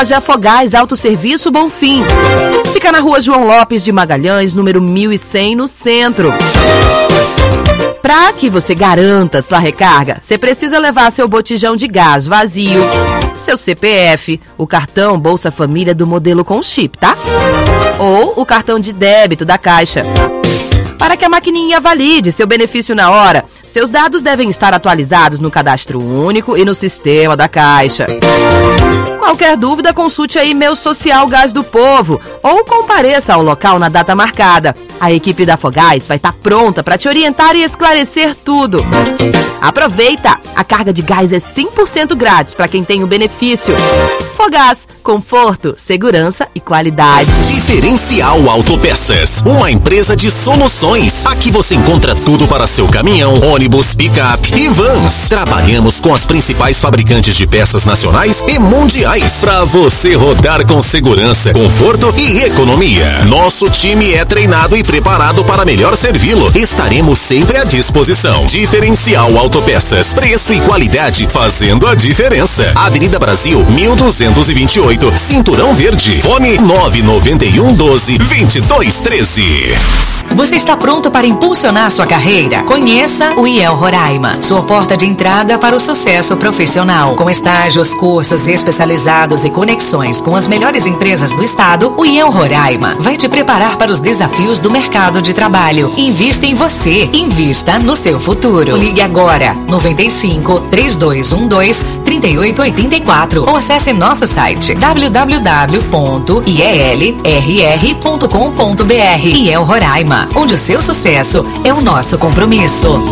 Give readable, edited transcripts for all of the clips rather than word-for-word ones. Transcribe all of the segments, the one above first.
de Afogás Autosserviço Bonfim. Fica na rua João Lopes de Magalhães, número 1100, no centro. Para que você garanta sua recarga, você precisa levar seu botijão de gás vazio, seu CPF, o cartão Bolsa Família do modelo com chip, tá? Ou o cartão de débito da Caixa. Para que a maquininha valide seu benefício na hora, seus dados devem estar atualizados no cadastro único e no sistema da Caixa. Qualquer dúvida, consulte a e-mail Social Gás do Povo ou compareça ao local na data marcada. A equipe da Afogás vai estar pronta para te orientar e esclarecer tudo. Aproveita! A carga de gás é 100% grátis para quem tem o benefício. Afogás, conforto, segurança e qualidade. Diferencial Autopeças, uma empresa de soluções. Aqui você encontra tudo para seu caminhão, ônibus, picape e vans. Trabalhamos com as principais fabricantes de peças nacionais e mundiais para você rodar com segurança, conforto e economia. Nosso time é treinado e preparado para melhor servi-lo. Estaremos sempre à disposição. Diferencial Autopeças, preço e qualidade fazendo a diferença. Avenida Brasil, 1228, Cinturão Verde. Fone 991 12 22 13. Você está pronto para impulsionar sua carreira? Conheça o IEL Roraima, sua porta de entrada para o sucesso profissional. Com estágios, cursos especializados e conexões com as melhores empresas do estado, o IEL Roraima vai te preparar para os desafios do mercado de trabalho. Invista em você, invista no seu futuro. Ligue agora, 95 3212 3884 ou acesse nosso site www.ielrr.com.br. IEL Roraima, onde o seu sucesso é o nosso compromisso.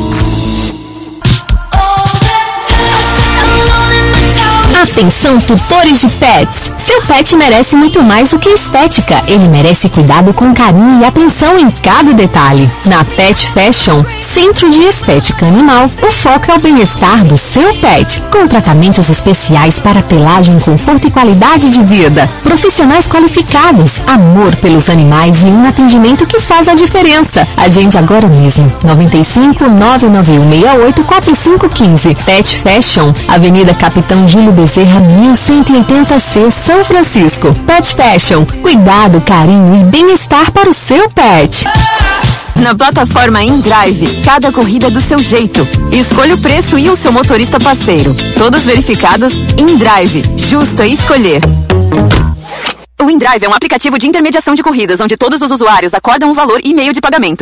Atenção, tutores de pets! Seu pet merece muito mais do que estética. Ele merece cuidado com carinho e atenção em cada detalhe. Na Pet Fashion, Centro de Estética Animal, o foco é o bem-estar do seu pet, com tratamentos especiais para pelagem, conforto e qualidade de vida. Profissionais qualificados, amor pelos animais e um atendimento que faz a diferença. Agende agora mesmo. 95 991 68 4515. Pet Fashion, Avenida Capitão Júlio Bezerra, 1180C, São Francisco. Pet Fashion, cuidado, carinho e bem-estar para o seu pet. Na plataforma InDrive, cada corrida é do seu jeito. Escolha o preço e o seu motorista parceiro. Todos verificados, InDrive, justo é escolher. O InDrive é um aplicativo de intermediação de corridas, onde todos os usuários acordam um valor e meio de pagamento.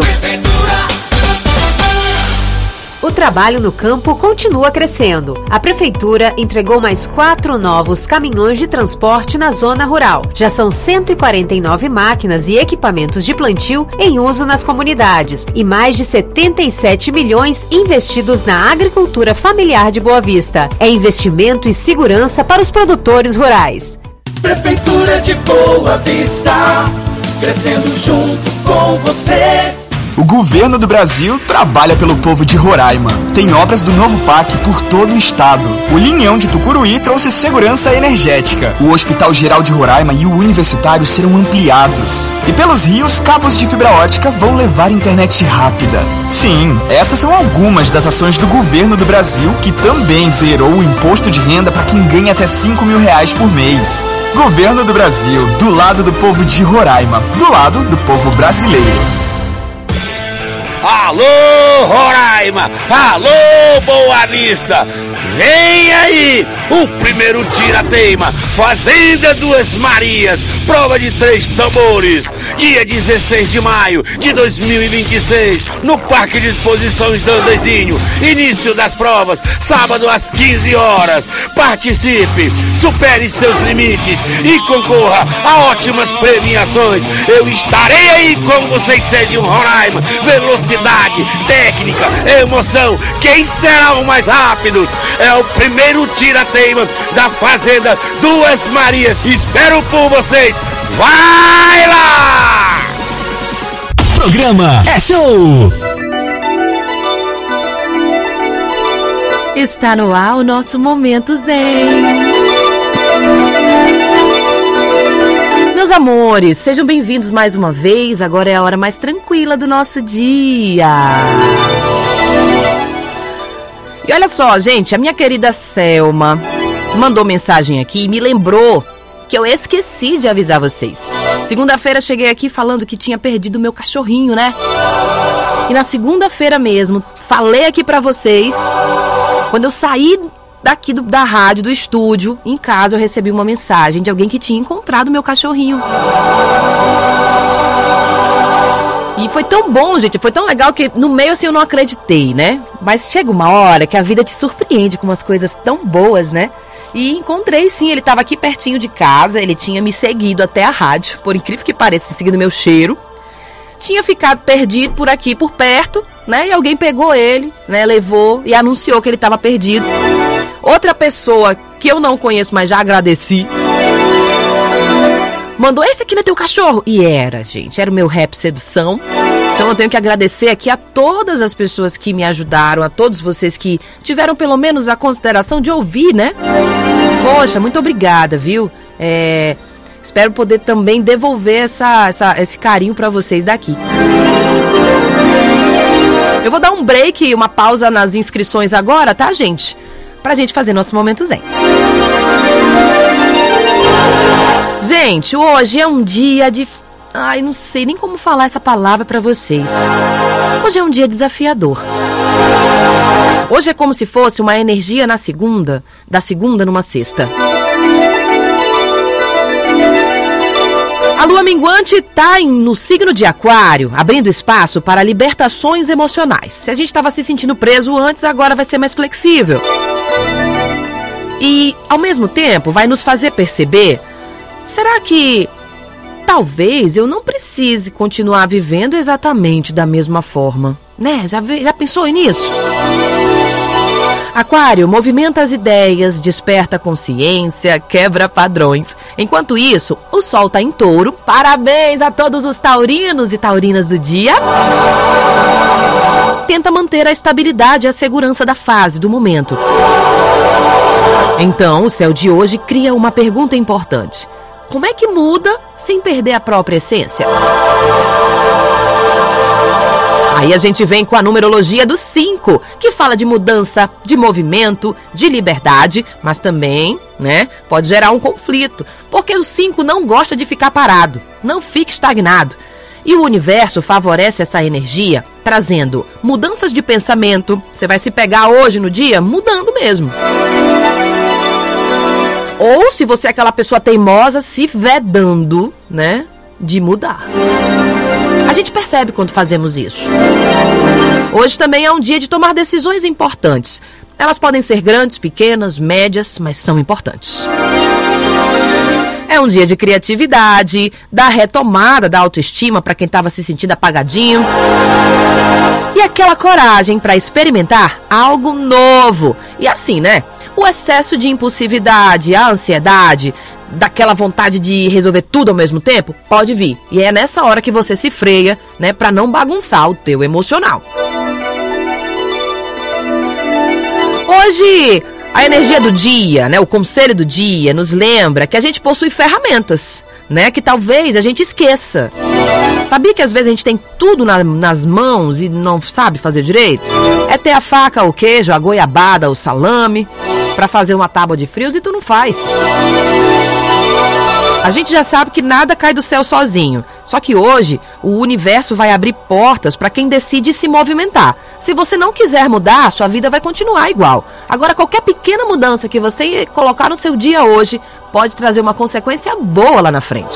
O trabalho no campo continua crescendo. A Prefeitura entregou mais 4 novos caminhões de transporte na zona rural. Já são 149 máquinas e equipamentos de plantio em uso nas comunidades e mais de 77 milhões investidos na agricultura familiar de Boa Vista. É investimento e segurança para os produtores rurais. Prefeitura de Boa Vista, crescendo junto com você. O governo do Brasil trabalha pelo povo de Roraima. Tem obras do novo PAC por todo o estado. O Linhão de Tucuruí trouxe segurança energética. O Hospital Geral de Roraima e o Universitário serão ampliados. E pelos rios, cabos de fibra ótica vão levar internet rápida. Sim, essas são algumas das ações do governo do Brasil, que também zerou o imposto de renda para quem ganha até R$5 mil por mês. Governo do Brasil, do lado do povo de Roraima, do lado do povo brasileiro. Alô, Roraima! Alô, Boa Vista! Vem aí o primeiro tira-teima, Fazenda Duas Marias, prova de 3 tambores, dia 16 de maio de 2026, no Parque de Exposições Dandezinho. Início das provas, sábado às 15 horas. Participe, supere seus limites e concorra a ótimas premiações. Eu estarei aí com vocês, Serginho Roraima. Velocidade, técnica, emoção. Quem será o mais rápido? É o primeiro tira-teima da Fazenda Duas Marias. Espero por vocês. Vai lá! Programa é show! Está no ar o nosso Momento Zen. Meus amores, sejam bem-vindos mais uma vez. Agora é a hora mais tranquila do nosso dia. E olha só, gente, a minha querida Selma mandou mensagem aqui e me lembrou que eu esqueci de avisar vocês. Segunda-feira cheguei aqui falando que tinha perdido meu cachorrinho, né? E na segunda-feira mesmo, falei aqui pra vocês, quando eu saí daqui da rádio, do estúdio, em casa eu recebi uma mensagem de alguém que tinha encontrado meu cachorrinho. E foi tão bom, gente, foi tão legal que no meio assim eu não acreditei, né? Mas chega uma hora que a vida te surpreende com umas coisas tão boas, né? E encontrei sim, ele estava aqui pertinho de casa, ele tinha me seguido até a rádio, por incrível que pareça, seguindo meu cheiro. Tinha ficado perdido por aqui, por perto, né? E alguém pegou ele, né? Levou e anunciou que ele estava perdido. Outra pessoa que eu não conheço, mas já agradeci, mandou: esse aqui não é teu cachorro? E era, gente, era o meu rap sedução. Então eu tenho que agradecer aqui a todas as pessoas que me ajudaram, a todos vocês que tiveram pelo menos a consideração de ouvir, né? Poxa, muito obrigada, viu? Espero poder também devolver esse carinho pra vocês daqui. Eu vou dar um break, uma pausa nas inscrições agora, tá, gente? Pra gente fazer nosso momento zen. Gente, hoje é um dia de... Ai, não sei nem como falar essa palavra pra vocês. Hoje é um dia desafiador. Hoje é como se fosse uma energia da segunda numa sexta. A lua minguante tá no signo de Aquário, abrindo espaço para libertações emocionais. Se a gente estava se sentindo preso antes, agora vai ser mais flexível. E, ao mesmo tempo, vai nos fazer perceber: será que talvez eu não precise continuar vivendo exatamente da mesma forma? Né? Já pensou nisso? Aquário movimenta as ideias, desperta a consciência, quebra padrões. Enquanto isso, o Sol tá em Touro. Parabéns a todos os taurinos e taurinas do dia. Tenta manter a estabilidade e a segurança da fase, do momento. Então, o céu de hoje cria uma pergunta importante: como é que muda sem perder a própria essência? Aí a gente vem com a numerologia do 5, que fala de mudança, de movimento, de liberdade, mas também, né, pode gerar um conflito, porque o 5 não gosta de ficar parado, não fica estagnado. E o universo favorece essa energia, trazendo mudanças de pensamento. Você vai se pegar hoje no dia mudando mesmo. Ou, se você é aquela pessoa teimosa, se vedando, né, de mudar. A gente percebe quando fazemos isso. Hoje também é um dia de tomar decisões importantes. Elas podem ser grandes, pequenas, médias, mas são importantes. É um dia de criatividade, da retomada da autoestima para quem estava se sentindo apagadinho. E aquela coragem para experimentar algo novo. E assim, né? O excesso de impulsividade, a ansiedade, daquela vontade de resolver tudo ao mesmo tempo, pode vir. E é nessa hora que você se freia, né, para não bagunçar o teu emocional. Hoje, a energia do dia, né, o conselho do dia, nos lembra que a gente possui ferramentas, né, que talvez a gente esqueça. Sabia que às vezes a gente tem tudo nas mãos e não sabe fazer direito? É ter a faca, o queijo, a goiabada, o salame, para fazer uma tábua de frios e tu não faz. A gente já sabe que nada cai do céu sozinho. Só que hoje, o universo vai abrir portas para quem decide se movimentar. Se você não quiser mudar, sua vida vai continuar igual. Agora, qualquer pequena mudança que você colocar no seu dia hoje pode trazer uma consequência boa lá na frente.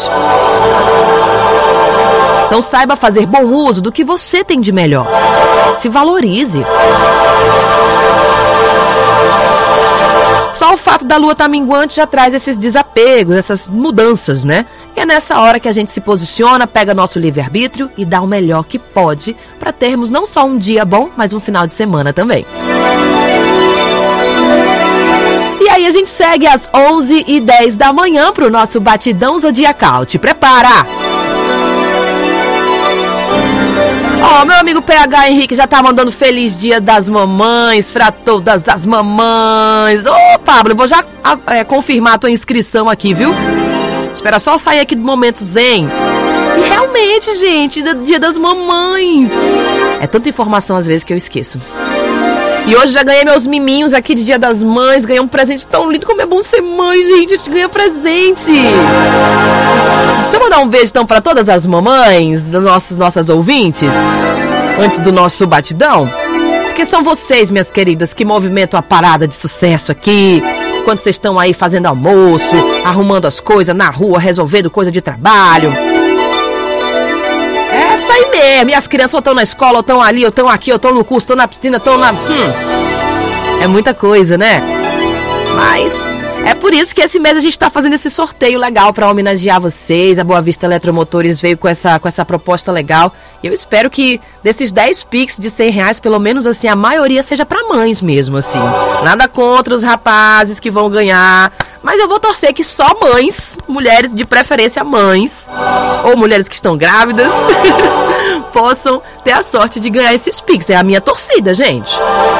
Então saiba fazer bom uso do que você tem de melhor. Se valorize. Só o fato da lua estar minguante já traz esses desapegos, essas mudanças, né? E é nessa hora que a gente se posiciona, pega nosso livre-arbítrio e dá o melhor que pode para termos não só um dia bom, mas um final de semana também. E aí a gente segue às 11h10 da manhã para o nosso Batidão Zodiacal. Te prepara! Ó, meu amigo PH Henrique já tá mandando feliz dia das mamães, pra todas as mamães. Ô, Pablo, eu vou já confirmar a tua inscrição aqui, viu? Espera só sair aqui do Momento Zen. E realmente, gente, dia das mamães. É tanta informação às vezes que eu esqueço. E hoje já ganhei meus miminhos aqui de Dia das Mães. Ganhei um presente tão lindo. Como é bom ser mãe, gente. A gente ganha presente. Deixa eu mandar um beijo então para todas as mamães, nossas ouvintes, antes do nosso batidão. Porque são vocês, minhas queridas, que movimentam a parada de sucesso aqui. Quando vocês estão aí fazendo almoço, arrumando as coisas na rua, resolvendo coisa de trabalho. É essa aí mesmo. E as crianças ou estão na escola, ou estão ali, ou estão aqui, ou estão no curso, estão na piscina, estão na... É muita coisa, né? Mas é por isso que esse mês a gente está fazendo esse sorteio legal para homenagear vocês. A Boa Vista Eletromotores veio com essa proposta legal. E eu espero que desses 10 Pix de R$100, pelo menos assim, a maioria seja para mães mesmo, assim. Nada contra os rapazes que vão ganhar, mas eu vou torcer que só mães, mulheres de preferência mães, ou mulheres que estão grávidas, possam ter a sorte de ganhar esses Pix. É a minha torcida, gente.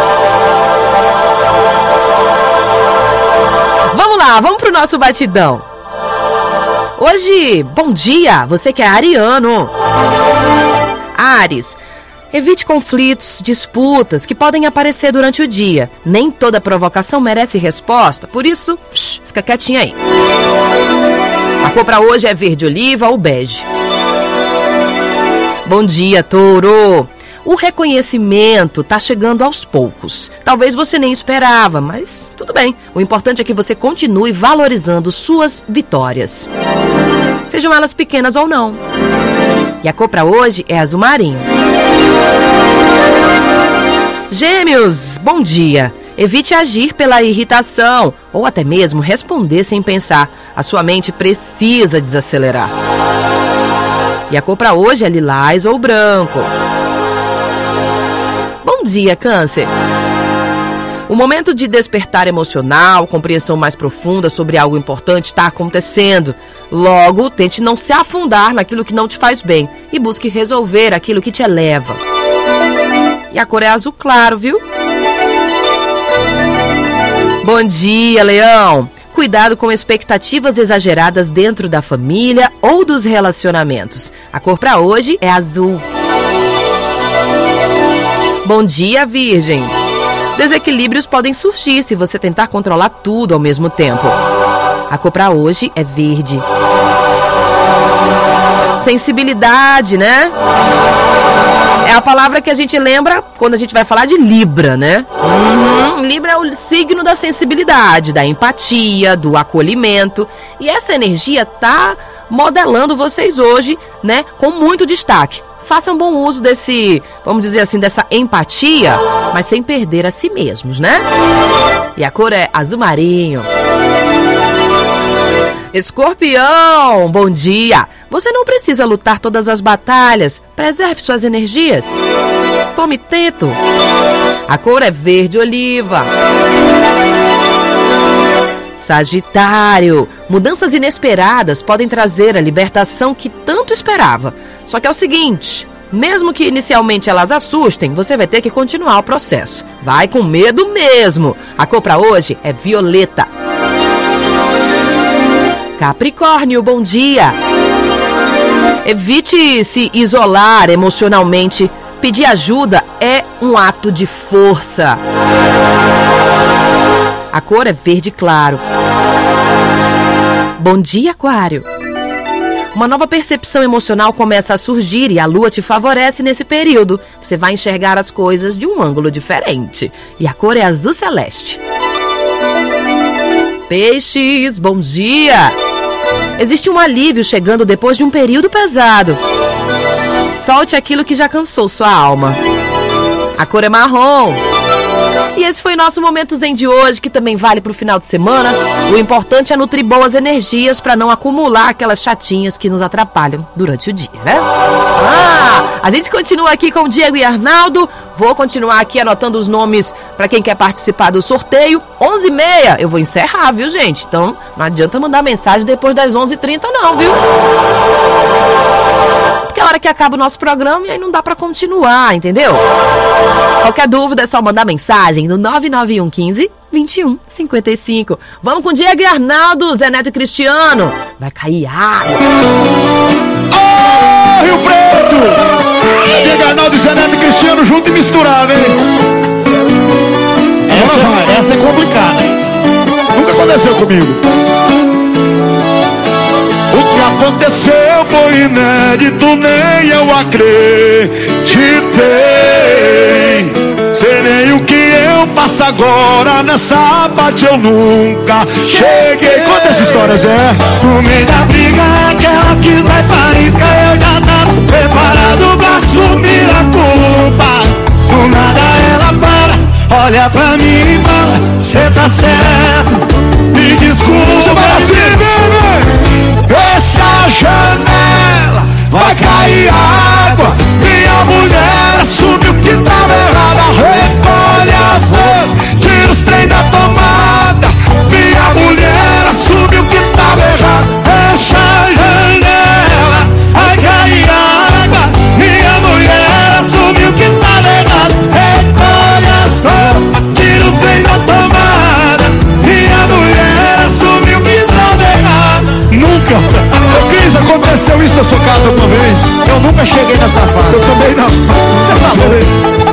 Vamos lá, vamos pro nosso batidão. Hoje, bom dia, você que é ariano. Áries, evite conflitos, disputas que podem aparecer durante o dia. Nem toda provocação merece resposta, por isso, fica quietinha aí. A cor pra hoje é verde oliva ou bege. Bom dia, touro. O reconhecimento tá chegando aos poucos. Talvez você nem esperava, mas tudo bem. O importante é que você continue valorizando suas vitórias, sejam elas pequenas ou não. E a cor pra hoje é azul marinho. Gêmeos, bom dia. Evite agir pela irritação ou até mesmo responder sem pensar. A sua mente precisa desacelerar. E a cor pra hoje é lilás ou branco. Bom dia, Câncer. O momento de despertar emocional, compreensão mais profunda sobre algo importante está acontecendo. Logo, tente não se afundar naquilo que não te faz bem e busque resolver aquilo que te eleva. E a cor é azul claro, viu? Bom dia, Leão. Cuidado com expectativas exageradas dentro da família ou dos relacionamentos. A cor para hoje é azul. Bom dia, Virgem. Desequilíbrios podem surgir se você tentar controlar tudo ao mesmo tempo. A cor para hoje é verde. Sensibilidade, né? É a palavra que a gente lembra quando a gente vai falar de Libra, né? Libra é o signo da sensibilidade, da empatia, do acolhimento. E essa energia tá modelando vocês hoje, né? Com muito destaque. Façam bom uso desse, vamos dizer assim, dessa empatia, mas sem perder a si mesmos, né? E a cor é azul marinho. Escorpião, bom dia! Você não precisa lutar todas as batalhas. Preserve suas energias. Tome tempo. A cor é verde oliva. Sagitário, mudanças inesperadas podem trazer a libertação que tanto esperava. Só que é o seguinte, mesmo que inicialmente elas assustem, você vai ter que continuar o processo. Vai com medo mesmo. A cor para hoje é violeta. Capricórnio, bom dia. Evite se isolar emocionalmente. Pedir ajuda é um ato de força. A cor é verde claro. Bom dia, Aquário. Uma nova percepção emocional começa a surgir e a lua te favorece nesse período. Você vai enxergar as coisas de um ângulo diferente. E a cor é azul celeste. Peixes, bom dia! Existe um alívio chegando depois de um período pesado. Solte aquilo que já cansou sua alma. A cor é marrom. E esse foi nosso Momento Zen de hoje, que também vale para o final de semana. O importante é nutrir boas energias para não acumular aquelas chatinhas que nos atrapalham durante o dia, né? A gente continua aqui com o Diego e Arnaldo. Vou continuar aqui anotando os nomes para quem quer participar do sorteio. 11h30 eu vou encerrar, viu, gente? Então não adianta mandar mensagem depois das 11h30 não, viu? Porque é a hora que acaba o nosso programa e aí não dá pra continuar, entendeu? Qualquer dúvida é só mandar mensagem no 99115-2155. Vamos com Diego e Arnaldo, Zé Neto e Cristiano. Vai cair água. Ô, Rio Preto! Diego, Arnaldo, Zé Neto e Cristiano junto e misturado, hein? Essa é complicada, hein? Nunca aconteceu comigo. O que aconteceu foi inédito, nem eu acreditei. Sei nem o que eu faço agora, nessa parte eu nunca cheguei. Conta essa história, Zé. No meio da briga, aquelas que sai faísca, eu já tava preparado pra assumir a culpa. Do nada ela para, olha pra mim e fala: cê tá certo, me desculpa. Essa janela vai cair água. Minha mulher assumiu que tava errada. Recolhe as roupas, tira os trem da tomada. Minha mulher assumiu que tava errada. Essa janela vai cair água. Minha mulher assumiu que tava errada. Recolhe as roupas, tira os trem da tomada. Minha mulher assumiu que tava errada. Nunca. Ô Cris, aconteceu isso na sua casa uma vez? Eu nunca cheguei nessa fase. Eu também não. Você tá louco?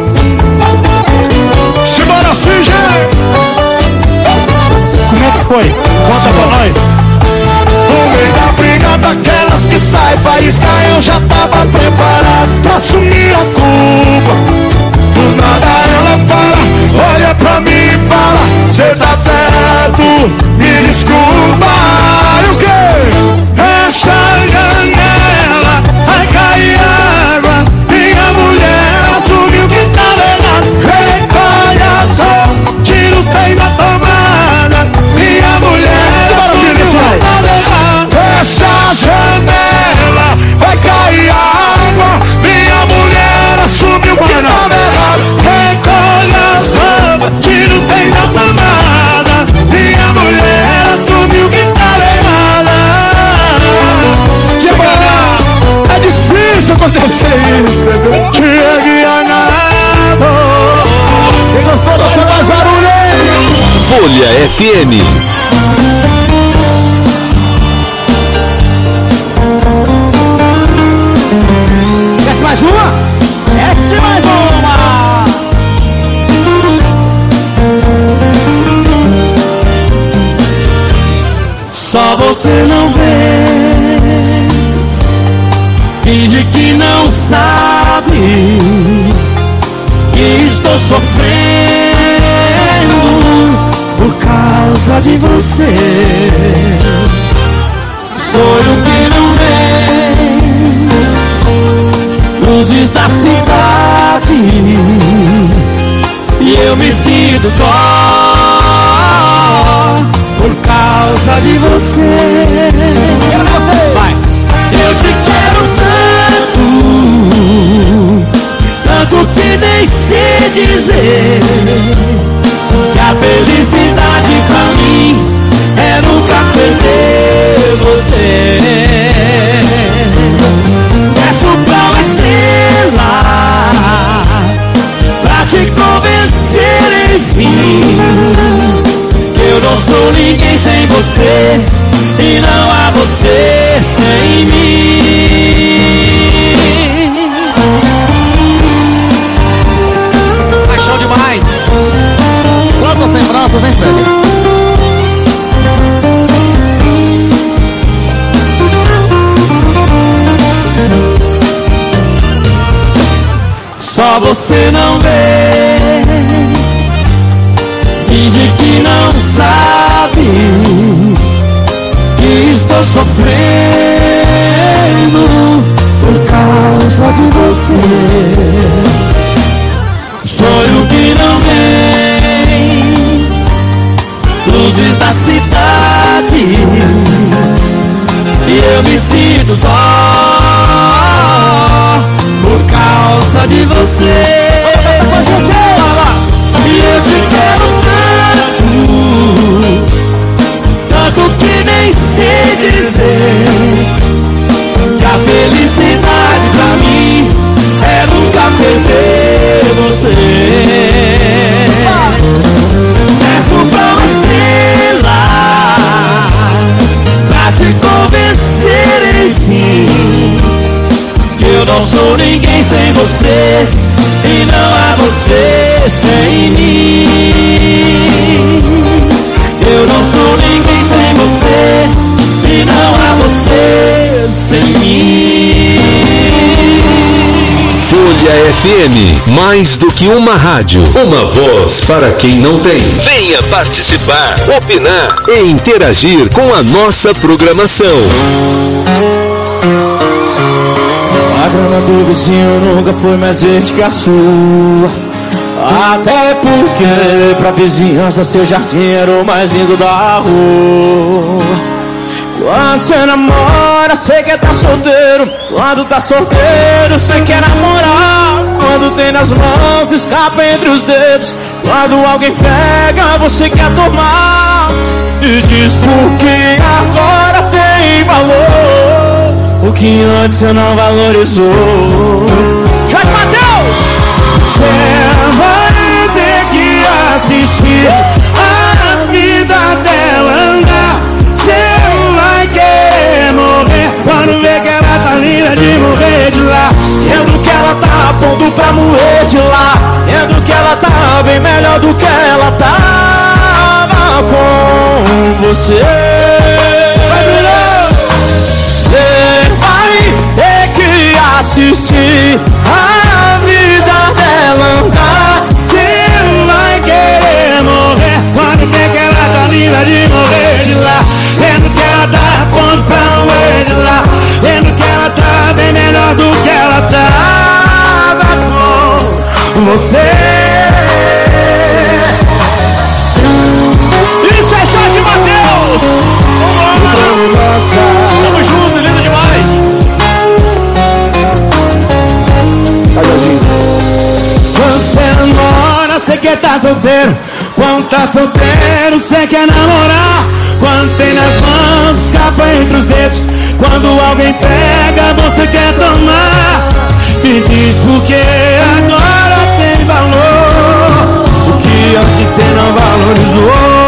Simbora assim, gente. Como é que foi? Conta pra nós. No meio da briga daquelas que sai faísca, eu já tava preparado pra assumir a culpa. Do nada ela para, olha pra mim e fala: cê tá certo, me desculpa. E o quê? Essa janela vai cair água. Minha mulher assumiu que tava errado. Recolhe as roupas, tira os trem da tomada. Minha mulher assumiu que tava errado. Essa janela vai cair água. Minha mulher assumiu que tava errado. Recolhe as roupas, tira os trem da tomada. Minha mulher assumiu que tava errada. É difícil acontecer isso, entendeu? Chega enganado. Quem gostou, deixa mais barulho aí. Folha FM. Desce mais uma? Desce mais uma! Só você não vê, finge que não sabe que estou sofrendo por causa de você. Sonho que não vê luzes da cidade e eu me sinto só por causa de você. Quero você! Vai! Eu te quero tanto, tanto que nem sei dizer que a felicidade pra mim é nunca perder você. Peço pra uma estrela pra te convencer enfim que eu não sou ninguém sem você e não há você sem mim. Paixão demais. Quantas lembranças, hein, Fred? Só você não vê, finge que não sabe que estou sofrendo por causa de você. Sonho que não vem, luzes da cidade e eu me sinto só por causa de você. E eu te quero tanto, tanto que nem sei dizer que a felicidade pra mim é nunca perder você. Peço pra uma estrela pra te convencer enfim que eu não sou ninguém sem você e não há você viver sem mim. Eu não sou ninguém sem você, e não há você sem mim. Folha FM, mais do que uma rádio, uma voz para quem não tem. Venha participar, opinar e interagir com a nossa programação. A grama do vizinho nunca foi mais verde que a sua. Até porque pra vizinhança seu jardim era o mais lindo da rua. Quando você namora, você quer tá solteiro. Quando tá solteiro, você quer namorar. Quando tem nas mãos, escapa entre os dedos. Quando alguém pega, você quer tomar. E diz porque agora tem valor o que antes você não valorizou. Jorge Mateus! Você vai ter que assistir a vida dela andar. Você vai querer morrer quando vê que ela tá linda de morrer de lá. Vendo que ela tá pondo pra morrer de lá. Vendo que ela tá bem melhor do que ela tava com você. Vai, Bruno! Você vai ter que assistir a vida dela andar. Você vai querer morrer quando vê que ela tá linda de morrer de lá. Vendo que ela tá pondo pra morrer de lá. Vendo que ela tá bem melhor do que ela tava com você. Isso é Jorge Mateus! Vambora! Tamo junto, lindo demais! Quando você namora, você quer tá solteiro. Quando tá solteiro, você quer namorar. Quando tem nas mãos, escapa entre os dedos. Quando alguém pega, você quer tomar. Me diz porque agora tem valor o que antes você não valorizou.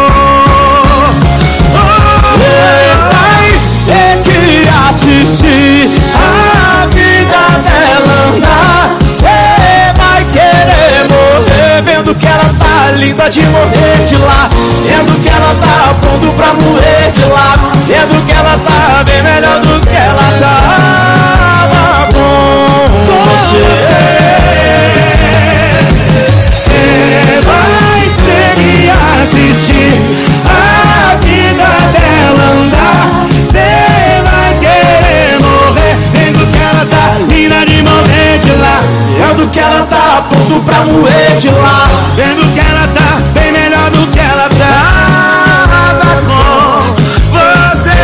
Você vai ter que assistir a vida dela andar. Você vai querer morrer vendo que ela tá linda de morrer de lá. Vendo que ela tá pondo pra morrer de lá. Vendo que ela tá bem melhor do que ela tava com você. Você vai ter que assistir a vida dela andar. Você vai querer morrer vendo que ela tá linda de morrer de lá. Vendo que ela tá pondo pra morrer de lá. Vendo que ela tá bem melhor do que ela tava com você.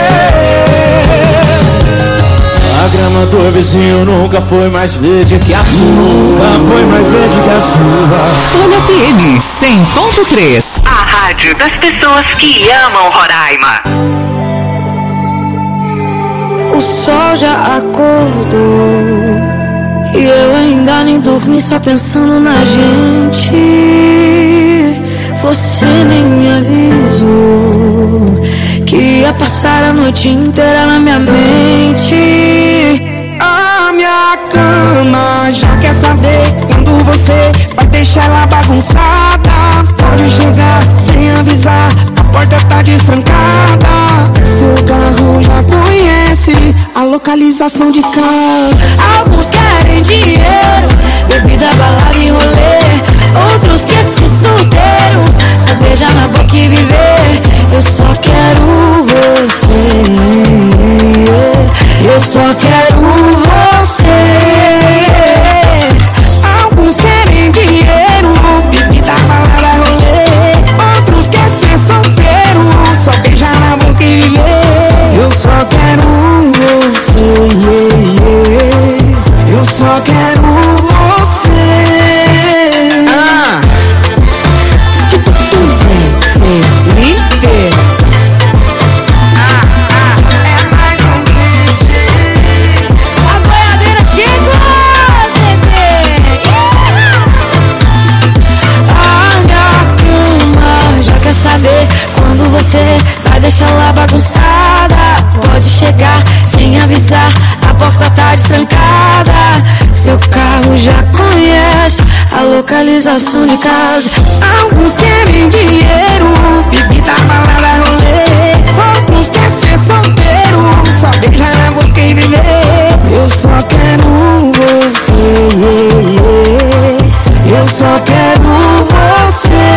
A grama do vizinho nunca foi mais verde que a sua. Nunca foi mais verde que a sua. Folha FM 100.3, a rádio das pessoas que amam Roraima. O sol já acordou e eu ainda nem dormi, só pensando na gente. Você nem me avisou que ia passar a noite inteira na minha mente. A minha cama já quer saber quando você vai deixar ela bagunçada. Pode chegar sem avisar, a porta tá destrancada. Seu carro já conhece a localização de casa. Alguns querem dinheiro, bebida, balada e rolê. Outros querem ser solteiro, só beijar na boca e viver. Eu só quero você, eu só quero você. Alguns querem dinheiro, bebida, balada, rolê. Outros querem ser solteiro, só beijar na boca e viver. Eu só quero você, eu só quero você. Quando você vai deixar lá bagunçada. Pode chegar sem avisar, a porta tá destrancada. Seu carro já conhece a localização de casa. Alguns querem dinheiro, bebida, balada, rolê. Outros querem ser solteiro, só beijar na boca e viver. Eu só quero você, eu só quero você.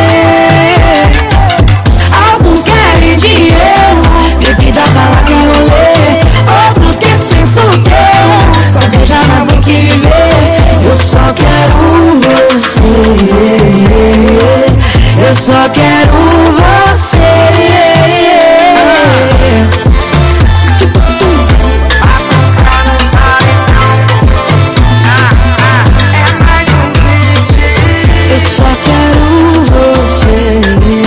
Alguns querem dinheiro, bebida, balada e rolê. Outros querem ser solteiro, só beijar na boca e viver. Eu só quero você, eu só quero você. Eu só quero você,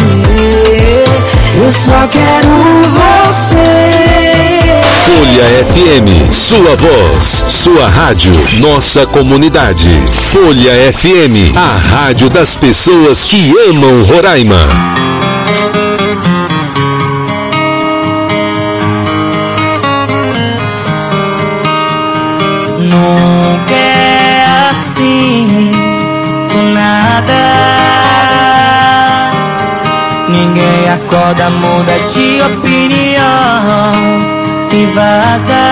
eu só quero você. Folha FM, sua voz, sua rádio, nossa comunidade. Folha FM, a rádio das pessoas que amam Roraima. Nunca é assim, do nada. Ninguém acorda, muda de opinião e vaza.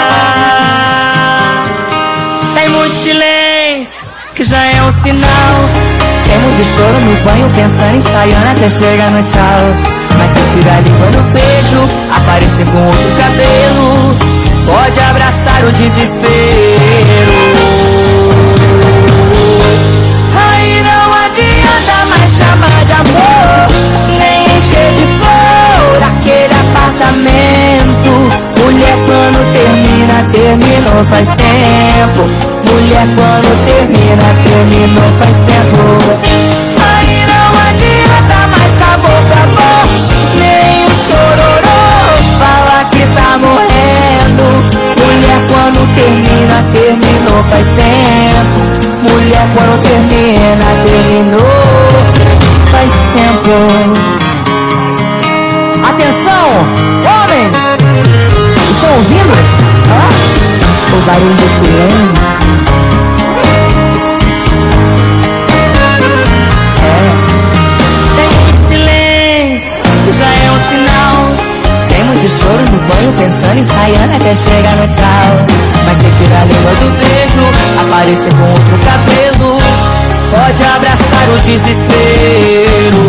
Tem muito silêncio, que já é um sinal. Tem muito choro no banho, pensando, ensaiando até chegar no tchau. Mas se tirar a língua no beijo, aparecer com outro cabelo, pode abraçar o desespero. Aí não adianta mais chamar de amor, nem encher de flor aquele apartamento. Mulher quando termina, terminou faz tempo. Mulher quando termina, terminou faz tempo. Aí não adianta mais acabou, nem o chororô fala que tá morrendo. Mulher quando termina, terminou faz tempo. Mulher quando termina, terminou faz tempo. Atenção, homens! Estão ouvindo? O barulho do silêncio. Tem silêncio, que já é um sinal. Tem muito choro no banho, pensando, ensaiando até chegar no tchau. Mas se tirar a língua do beijo, aparecer com outro cabelo, pode abraçar o desespero.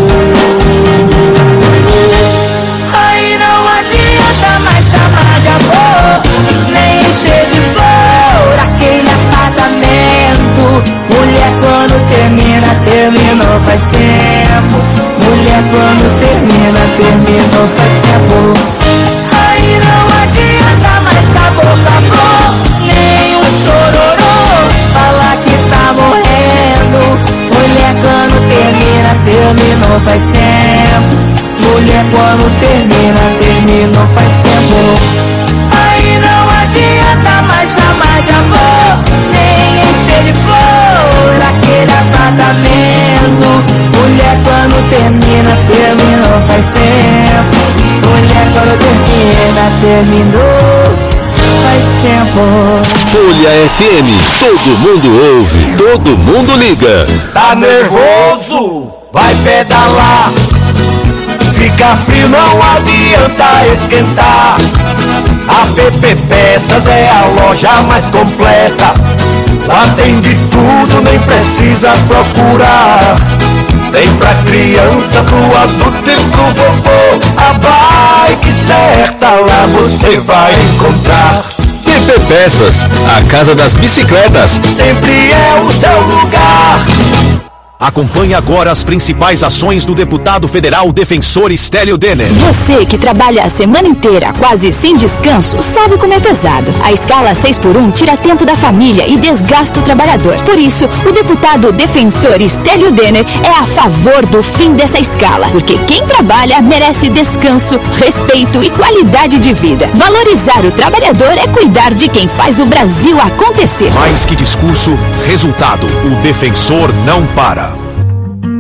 Aí não adianta mais chamar de amor, nem encher de flor aquele apartamento. Mulher quando termina, terminou faz tempo. Mulher quando termina, terminou faz tempo. Aí não adianta mais acabou, nem um chororô falar que tá morrendo. Mulher quando termina, terminou faz tempo. Mulher quando termina, terminou faz tempo. Aí não adianta mais chamar de amor, nem encher de flor aquele apartamento. Mulher quando termina, terminou faz tempo. Mulher quando termina, terminou faz tempo. Folha FM, todo mundo ouve, todo mundo liga. Tá nervoso? Vai pedalar. Fica frio, não adianta esquentar. A PP Peças é a loja mais completa. Lá tem de tudo, nem precisa procurar. Tem pra criança, pro adulto e pro vovô. A bike certa lá você vai encontrar. PP Peças, a casa das bicicletas. Sempre é o seu lugar. Acompanhe agora as principais ações do deputado federal defensor Stélio Denner. Você que trabalha a semana inteira, quase sem descanso, sabe como é pesado. A escala 6x1 tira tempo da família e desgasta o trabalhador. Por isso, o deputado defensor Stélio Denner é a favor do fim dessa escala. Porque quem trabalha merece descanso, respeito e qualidade de vida. Valorizar o trabalhador é cuidar de quem faz o Brasil acontecer. Mais que discurso, resultado. O defensor não para.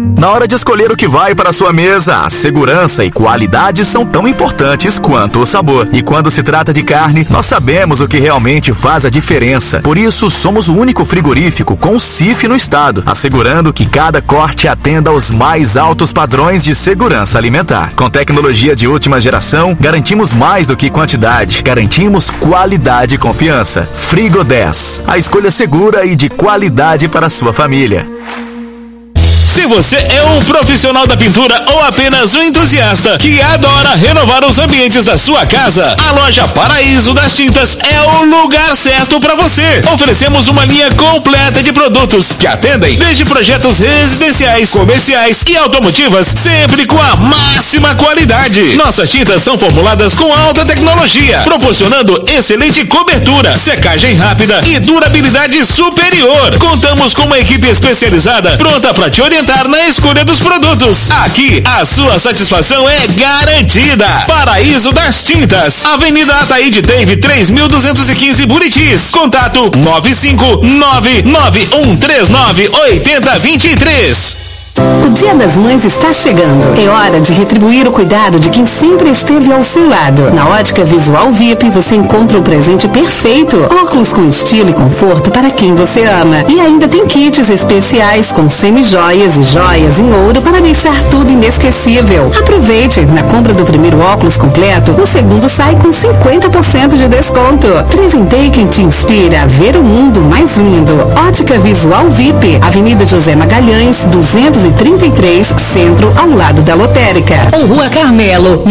Na hora de escolher o que vai para a sua mesa, a segurança e qualidade são tão importantes quanto o sabor. E quando se trata de carne, nós sabemos o que realmente faz a diferença. Por isso, somos o único frigorífico com CIF no estado, assegurando que cada corte atenda aos mais altos padrões de segurança alimentar. Com tecnologia de última geração, garantimos mais do que quantidade, garantimos qualidade e confiança. Frigo 10, a escolha segura e de qualidade para a sua família. Se você é um profissional da pintura ou apenas um entusiasta que adora renovar os ambientes da sua casa, a loja Paraíso das Tintas é o lugar certo para você. Oferecemos uma linha completa de produtos que atendem desde projetos residenciais, comerciais e automotivas, sempre com a máxima qualidade. Nossas tintas são formuladas com alta tecnologia, proporcionando excelente cobertura, secagem rápida e durabilidade superior. Contamos com uma equipe especializada pronta para te orientar na escolha dos produtos. Aqui a sua satisfação é garantida. Paraíso das Tintas, Avenida Ataíde Teve 3215 Buritis. Contato 95991398023. O Dia das Mães está chegando. É hora de retribuir o cuidado de quem sempre esteve ao seu lado. Na Ótica Visual VIP você encontra o presente perfeito. Óculos com estilo e conforto para quem você ama. E ainda tem kits especiais com semi-joias e joias em ouro para deixar tudo inesquecível. Aproveite! Na compra do primeiro óculos completo, o segundo sai com 50% de desconto. Presenteie quem te inspira a ver o mundo mais lindo. Ótica Visual VIP, Avenida José Magalhães, 233, Centro, ao lado da Lotérica. Ou Rua Carmelo,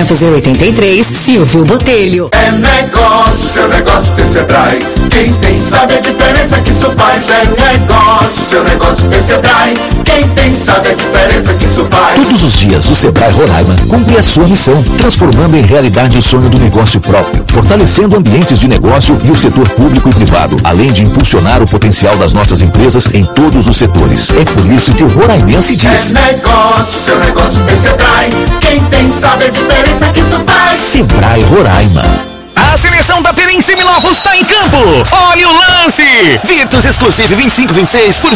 983, Silvio Botelho. É negócio, seu negócio tem Sebrae. Quem tem sabe a diferença que isso faz. É negócio, seu negócio tem Sebrae. Quem tem sabe a diferença que isso faz. Todos os dias o Sebrae Roraima cumpre a sua missão, transformando em realidade o sonho do negócio próprio, fortalecendo ambientes de negócio e o setor público e privado, além de impulsionar o potencial das nossas empresas em todos os setores. É por isso que o roraimense diz: é negócio, seu negócio tem Sebrae. Quem tem sabe a diferença que isso faz. Sebrae Roraima. A seleção da Perim Seminovos está em campo. Olha o lance! Virtus Exclusive 2526 por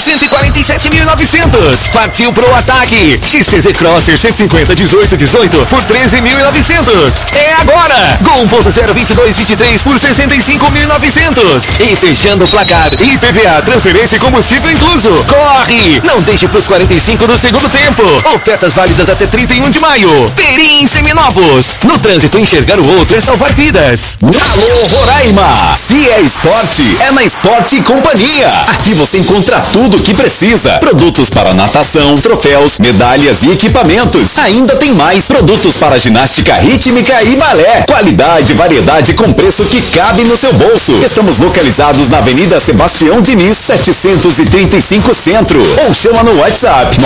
147.900. Partiu pro ataque. XTZ Crosser 150 1818 por 13.900. É agora! Gol 1.0 2223 por 65.900. E fechando o placar, IPVA, transferência e combustível incluso. Corre! Não deixe pros 45 do segundo tempo. Ofertas válidas até 31 de maio. Perim Seminovos. No trânsito, enxergar o outro é salvar vidas. Alô Roraima! Se é esporte, é na Esporte Companhia. Aqui você encontra tudo o que precisa. Produtos para natação, troféus, medalhas e equipamentos. Ainda tem mais produtos para ginástica rítmica e balé. Qualidade e variedade com preço que cabe no seu bolso. Estamos localizados na Avenida Sebastião Diniz, 735 Centro. Ou chama no WhatsApp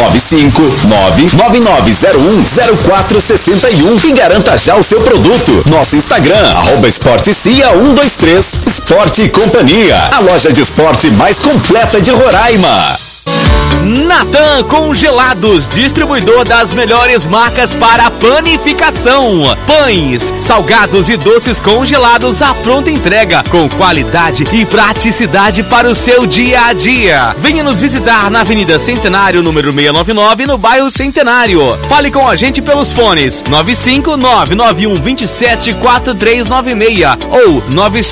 95999010461 e garanta já o seu produto. Nosso Instagram, @esportecia123, Esporte Companhia, a loja de esporte mais completa de Roraima. Natan Congelados, distribuidor das melhores marcas para panificação. Pães, salgados e doces congelados à pronta entrega, com qualidade e praticidade para o seu dia a dia. Venha nos visitar na Avenida Centenário, número 699, no bairro Centenário. Fale com a gente pelos fones 95991274396 ou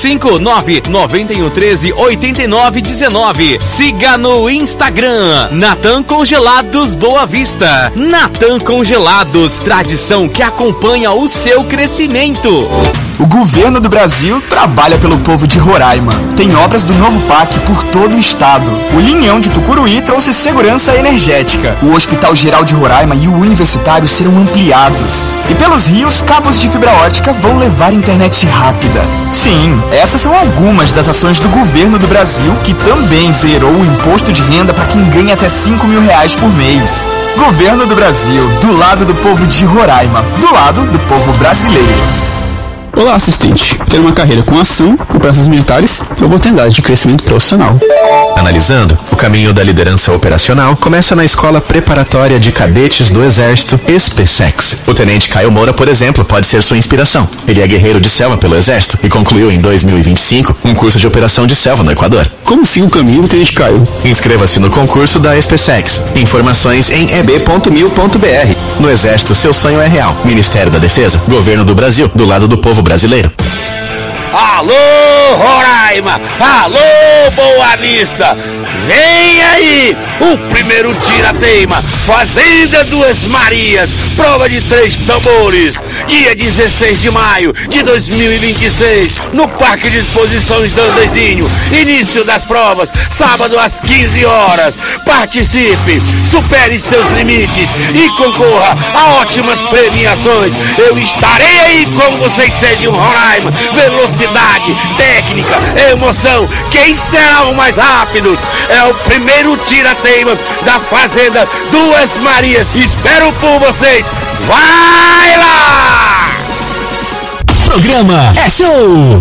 95991138919. Siga no Instagram Natan Congelados Boa Vista. Natan Congelados, tradição que acompanha o seu crescimento. O governo do Brasil trabalha pelo povo de Roraima. Tem obras do novo PAC por todo o estado. O Linhão de Tucuruí trouxe segurança energética. O Hospital Geral de Roraima e o Universitário serão ampliados. E pelos rios, cabos de fibra ótica vão levar internet rápida. Sim, essas são algumas das ações do governo do Brasil, que também zerou o imposto de renda para quem ganha até R$5.000 por mês. Governo do Brasil, do lado do povo de Roraima, do lado do povo brasileiro. Olá, assistente. Quero uma carreira com ação, operações militares e oportunidades de crescimento profissional. Analisando, o caminho da liderança operacional começa na Escola Preparatória de Cadetes do Exército, SPSEX. O Tenente Caio Moura, por exemplo, pode ser sua inspiração. Ele é guerreiro de selva pelo Exército e concluiu em 2025 um curso de operação de selva no Equador. Como sigo o caminho do Tenente Caio? Inscreva-se no concurso da SPSEX. Informações em eb.mil.br. No Exército, seu sonho é real. Ministério da Defesa, Governo do Brasil, do lado do povo brasileiro. Alô, Roraima! Alô, Boa Vista! Vem aí! O primeiro tira-teima, Fazenda Duas Marias, prova de 3 tambores, dia 16 de maio de 2026, no Parque de Exposições Dandezinho. Início das provas, sábado às 15 horas. Participe, supere seus limites e concorra a ótimas premiações. Eu estarei aí com vocês, Serginho Roraima. Velocidade, técnica, emoção. Quem será o mais rápido? É o primeiro tira-teima da Fazenda Duas Marias. Espero por vocês. Vai lá! Programa é show!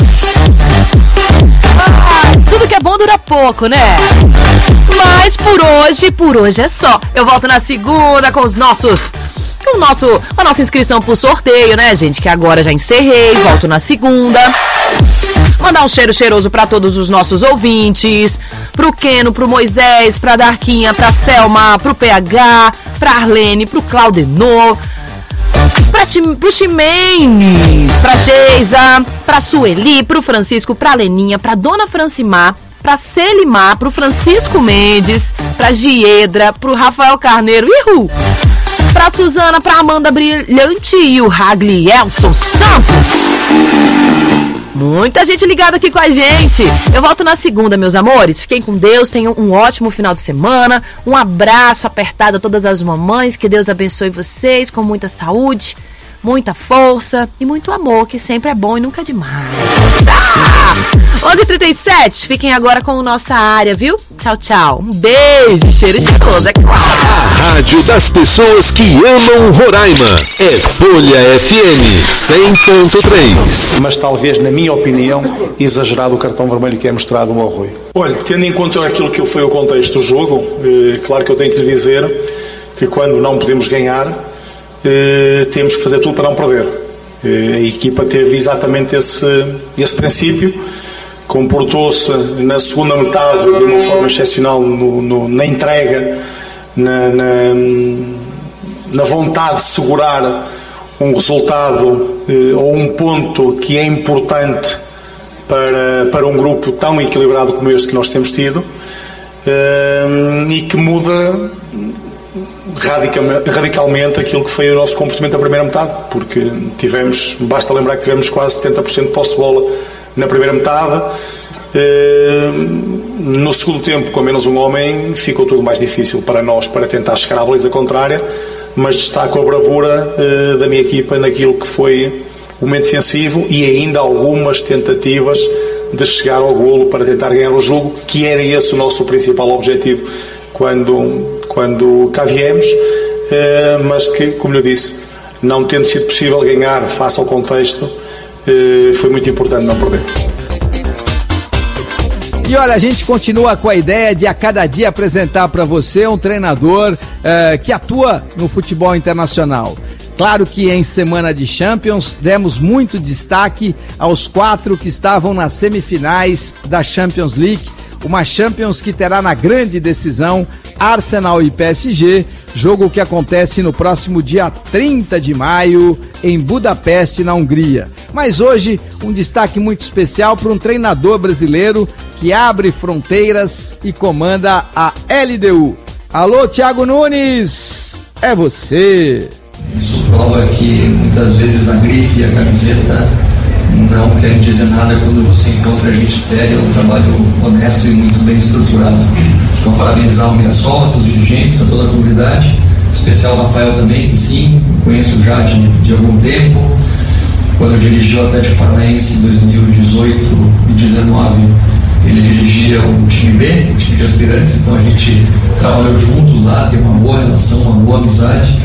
Tudo que é bom dura pouco, né? Mas por hoje é só. Eu volto na segunda com a nossa inscrição pro sorteio, né, gente? Que agora já encerrei, volto na segunda. Mandar um cheiro cheiroso pra todos os nossos ouvintes, pro Keno, pro Moisés, pra Darquinha, pra Selma, pro PH, pra Arlene, pro Claudenor, pro Ximenes, pra Geisa, pra Sueli, pro Francisco, pra Leninha, pra Dona Francimar, pra Celimar, pro Francisco Mendes, pra Giedra, pro Rafael Carneiro, pra Suzana, pra Amanda Brilhante e o Raglielson Santos. Muita gente ligada aqui com a gente. Eu volto na segunda, meus amores. Fiquem com Deus, tenham um ótimo final de semana. Um abraço apertado a todas as mamães. Que Deus abençoe vocês com muita saúde, muita força e muito amor, que sempre é bom e nunca é demais. 11h37, fiquem agora com a nossa área, viu? Tchau, tchau. Um beijo, cheiro cheiroso, é claro. A rádio das pessoas que amam Roraima é Folha FM 100.3. Mas talvez, na minha opinião, exagerado o cartão vermelho que é mostrado ao Rui. Olha, tendo em conta aquilo que foi o contexto do jogo, claro que eu tenho que lhe dizer que quando não podemos ganhar, temos que fazer tudo para não perder. A equipa teve exatamente esse princípio, comportou-se na segunda metade de uma forma excepcional na entrega, na vontade de segurar um resultado ou um ponto que é importante para um grupo tão equilibrado como este que nós temos tido, e que muda radicalmente aquilo que foi o nosso comportamento na primeira metade, porque basta lembrar que tivemos quase 70% de posse de bola na primeira metade. No segundo tempo, com menos um homem, ficou tudo mais difícil para nós, para tentar chegar à baliza contrária, mas destaco a bravura da minha equipa naquilo que foi o momento defensivo e ainda algumas tentativas de chegar ao golo para tentar ganhar o jogo, que era esse o nosso principal objetivo quando cá viemos, mas que, como lhe disse, não tendo sido possível ganhar face ao contexto, foi muito importante não perder. E olha, a gente continua com a ideia de a cada dia apresentar para você um treinador que atua no futebol internacional. Claro que em semana de Champions demos muito destaque aos 4 que estavam nas semifinais da Champions League, uma Champions que terá na grande decisão Arsenal e PSG, jogo que acontece no próximo dia 30 de maio em Budapeste, na Hungria. Mas hoje, um destaque muito especial para um treinador brasileiro que abre fronteiras e comanda a LDU. Alô, Thiago Nunes, é você! Isso prova que muitas vezes a grife e a camiseta não querem dizer nada quando você encontra gente séria, um trabalho honesto e muito bem estruturado. Então, parabenizar o Mirassol, seus dirigentes, a toda a comunidade, em especial o Rafael também, que sim, conheço já de algum tempo. Quando eu dirigi o Atlético Paranaense em 2018 e 2019, ele dirigia o time B, o time de aspirantes, então a gente trabalhou juntos lá, tem uma boa relação, uma boa amizade.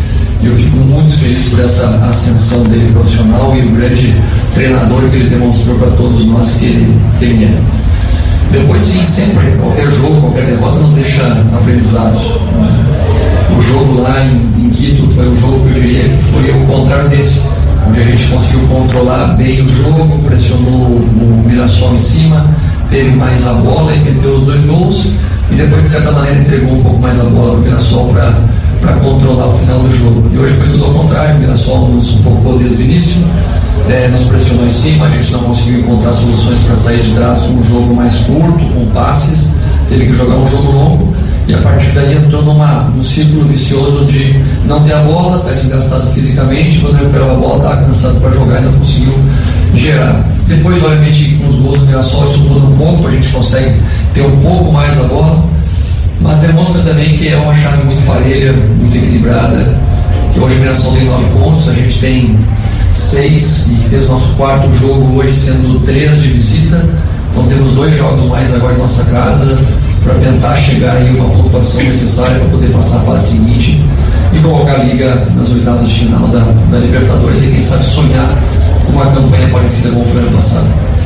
E eu fico muito feliz por essa ascensão dele profissional e o grande treinador que ele demonstrou para todos nós que ele é. Depois, sim, sempre, qualquer jogo, qualquer derrota nos deixa aprendizados. O jogo lá em Quito foi um jogo que eu diria que foi o contrário desse, onde a gente conseguiu controlar bem o jogo, pressionou o Mirassol em cima, teve mais a bola e meteu os 2 gols, e depois, de certa maneira, entregou um pouco mais a bola para o Mirassol para controlar o final do jogo. E hoje foi tudo ao contrário, o Mirassol nos sufocou desde o início, nos pressionou em cima, a gente não conseguiu encontrar soluções para sair de trás com um jogo mais curto, com passes, teve que jogar um jogo longo, e a partir daí entrou num círculo vicioso de não ter a bola, está desgastado fisicamente, quando recuperava a bola estava cansado para jogar e não conseguiu gerar. Depois, obviamente, com os gols do Mirassol isso muda um pouco, a gente consegue ter um pouco mais a bola, mas demonstra também que é uma chave muito parelha, muito equilibrada, que hoje o Mirassol tem 9 pontos, a gente tem 6 e fez nosso 4º jogo hoje, sendo 3 de visita, então temos 2 jogos mais agora em nossa casa para tentar chegar aí uma pontuação necessária para poder passar a fase seguinte e colocar a Liga nas oitavas de final da Libertadores e quem sabe sonhar com uma campanha parecida com foi ano passado.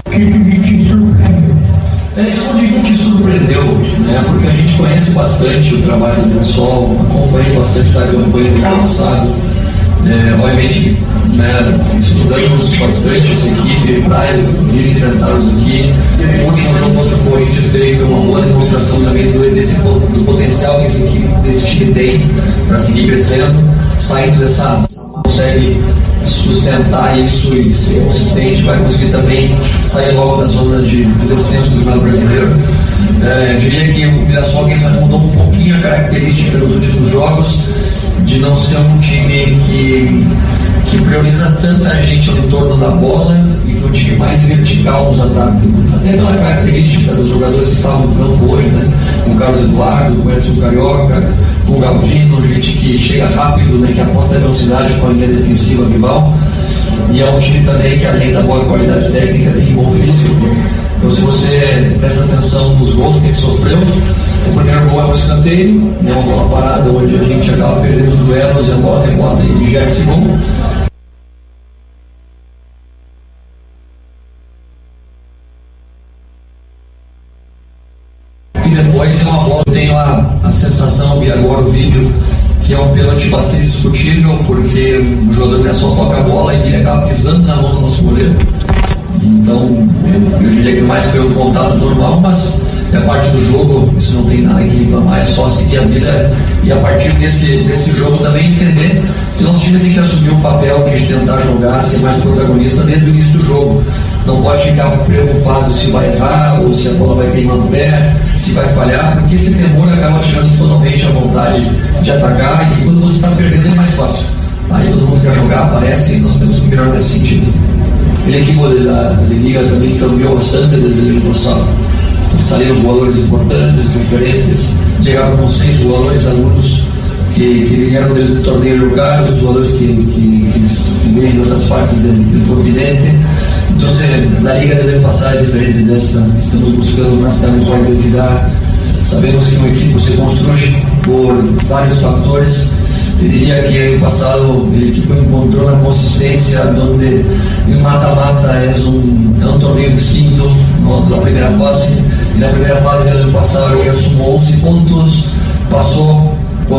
Eu não digo que surpreendeu, né, porque a gente conhece bastante o trabalho do Mirassol, acompanha bastante da campanha do ano passado. Obviamente, né, estudamos bastante essa equipe para vir enfrentá-los aqui. O último jogo contra o Corinthians creio que foi uma boa demonstração também do potencial que esse time tem para seguir crescendo, saindo dessa, consegue sustentar isso e ser consistente, vai conseguir também sair logo da zona de descenso do Campeonato Brasileiro. Eu diria que o Mirassol, quem sabe, mudou um pouquinho a característica nos últimos jogos, de não ser um time que prioriza tanta gente em torno da bola e foi um time mais vertical nos ataques. Até pela característica dos jogadores que estavam no campo hoje, né? Com o Carlos Eduardo, com o Edson Carioca, com o Galdino, gente que chega rápido, né? Que aposta a velocidade com a linha defensiva rival. E é um time também que, além da boa qualidade técnica, tem bom físico. Então, se você presta atenção nos gols que ele sofreu, o primeiro gol é um escanteio, né, uma bola parada onde a gente acaba perdendo os duelos e a bola rebota e gera esse gol. E depois é uma bola, eu tenho a sensação, vi agora o vídeo, que é um pênalti bastante discutível, porque o jogador Mirassol toca a bola e ele acaba pisando na mão do nosso goleiro. Então, eu diria que mais foi um contato normal, mas é parte do jogo, isso não tem nada que reclamar, é só seguir a vida e a partir desse jogo também entender que o nosso time tem que assumir o papel de tentar jogar, ser mais protagonista desde o início do jogo. Não pode ficar preocupado se vai errar ou se a bola vai queimar no pé, se vai falhar, porque esse temor acaba tirando totalmente a vontade de atacar e quando você está perdendo é mais fácil. Aí todo mundo quer jogar, aparece e nós temos que melhorar nesse sentido. El equipo de la Liga también cambió bastante desde el año pasado. Salieron jugadores importantes, diferentes, llegaron con 6 jugadores, algunos que vinieron del torneo local, otros jugadores que vienen de otras partes del continente. Entonces la Liga del año pasado es diferente de esta, estamos buscando más también por identidad. Sabemos que un equipo se construye por varios factores. Te diría que el pasado el equipo encontró la consistencia donde el mata-mata es un torneo distinto, ¿no? La primera fase. En la primera fase del año pasado ya sumó 11 puntos, pasó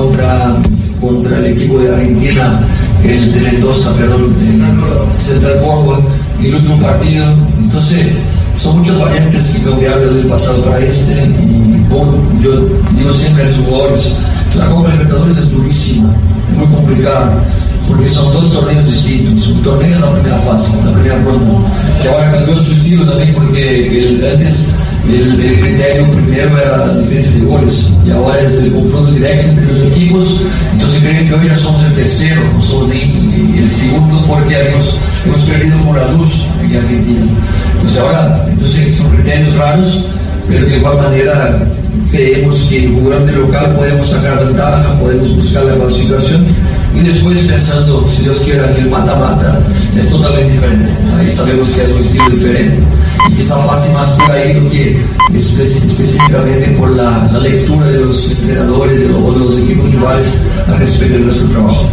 contra el equipo de Argentina, el de Mendoza, perdón, de Central Córdoba, el último partido. Entonces, son muchas variantes que cambiaron del pasado para este. Y bueno, yo digo siempre a los jugadores, la Copa Libertadores es durísima, es muy complicada, porque son 2 torneos distintos. Un torneo es la primera fase, la primera ronda, que ahora cambió su estilo también porque antes el criterio primero era la diferencia de goles y ahora es el confronto directo entre los equipos. Entonces creo que hoy ya somos el tercero, no somos ni el segundo porque hemos perdido por la luz en Argentina. Entonces ahora son criterios raros, pero de igual manera creemos que jugando de local podemos sacar ventaja, podemos buscar la clasificación y después pensando, si Dios quiera, el mata-mata es totalmente diferente. Ahí sabemos que es un estilo diferente quizá passe más por ahí do que especificamente por la lectura de los entrenadores o de los equipos rivales a respeito de nuestro trabajo.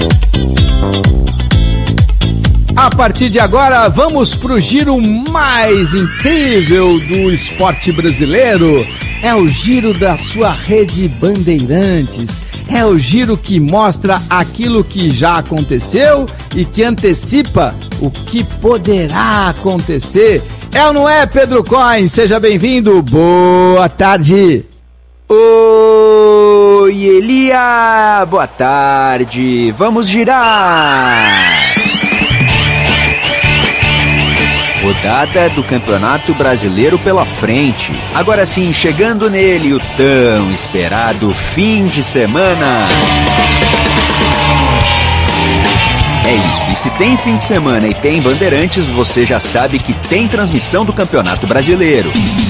A partir de agora, vamos pro giro mais incrível do esporte brasileiro. É o giro da sua Rede Bandeirantes. É o giro que mostra aquilo que já aconteceu e que antecipa o que poderá acontecer. É ou não é, Pedro Cohen? Seja bem-vindo. Boa tarde. Oi, Elia. Boa tarde. Vamos girar. Rodada do Campeonato Brasileiro pela frente. Agora sim, chegando nele o tão esperado fim de semana. É isso, e se tem fim de semana e tem Bandeirantes, você já sabe que tem transmissão do Campeonato Brasileiro.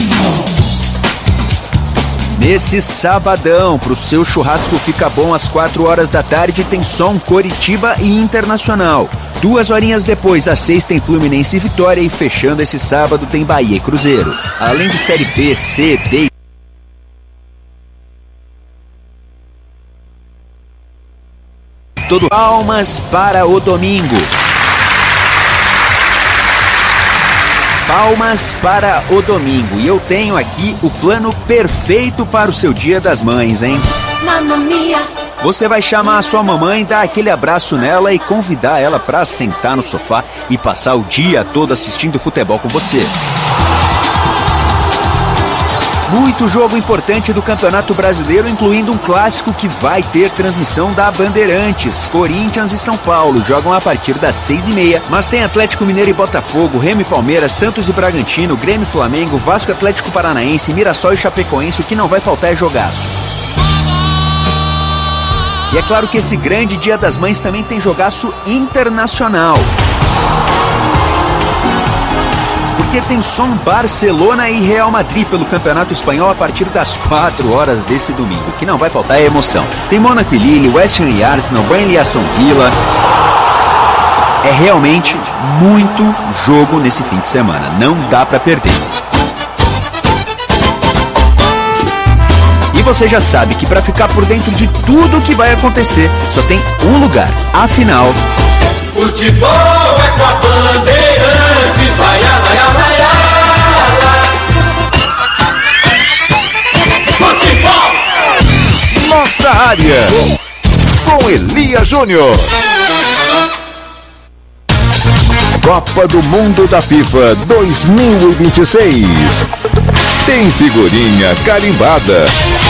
Nesse sabadão, pro seu churrasco fica bom às 4 horas da tarde, tem som Coritiba e Internacional. 2 horinhas depois, às 6 tem Fluminense e Vitória, e fechando esse sábado tem Bahia e Cruzeiro. Além de Série B, C, D todo. Palmas para o domingo. Palmas para o domingo. E eu tenho aqui o plano perfeito para o seu Dia das Mães, hein? Mamma mia. Você vai chamar a sua mamãe, dar aquele abraço nela e convidar ela para sentar no sofá e passar o dia todo assistindo futebol com você. Muito jogo importante do Campeonato Brasileiro, incluindo um clássico que vai ter transmissão da Bandeirantes. Corinthians e São Paulo jogam a partir das 6h30, mas tem Atlético Mineiro e Botafogo, Remo e Palmeiras, Santos e Bragantino, Grêmio e Flamengo, Vasco e Atlético Paranaense, Mirassol e Chapecoense. O que não vai faltar é jogaço. E é claro que esse grande Dia das Mães também tem jogaço internacional. Porque tem som Barcelona e Real Madrid pelo Campeonato Espanhol a partir das 4 horas desse domingo. O que não vai faltar é emoção. Tem Mônaco e Lille, West Ham e Arsenal, Burnley e Aston Villa. É realmente muito jogo nesse fim de semana. Não dá pra perder. E você já sabe que para ficar por dentro de tudo o que vai acontecer, só tem um lugar. Afinal, futebol é com a Bandeirantes, vai, vai, vai, vai. Futebol! Nossa área, com Elia Júnior. Copa do Mundo da FIFA 2026. Tem figurinha carimbada.